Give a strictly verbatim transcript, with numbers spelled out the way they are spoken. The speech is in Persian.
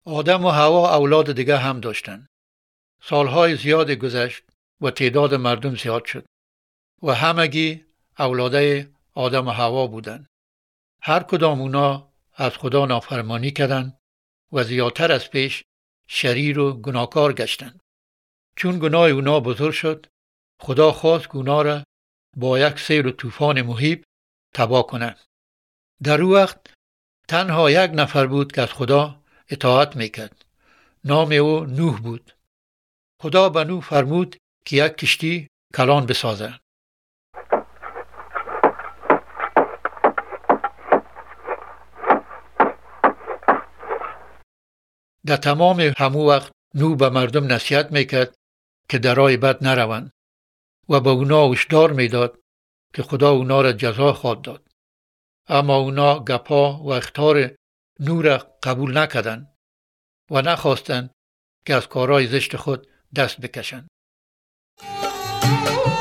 آدم و حوا اولاد دیگه هم داشتن. سالهای زیاد گذشت و تعداد مردم زیاد شد و همگی اولاده آدم و حوا بودن. هر کدام اونا از خدا نافرمانی کردند و زیادتر از پیش شریر و گناهکار گشتند. چون گناه اونا بزرگ شد، خدا خواست گناه را با یک سیل و طوفان مهیب تباه کنه. در او وقت تنها یک نفر بود که از خدا اطاعت میکرد. نام او نوح بود. خدا به نوح فرمود که یک کشتی کلان بسازه. در تمام همو وقت نوح به مردم نصیحت میکرد که در راه بد نروند و به اونا هشدار میداد که خدا اونا را جزا خواهد داد. اما اونا گپا و اخطار نوح را قبول نکردند و نخواستند که از کارهای زشت خود دست بکشند.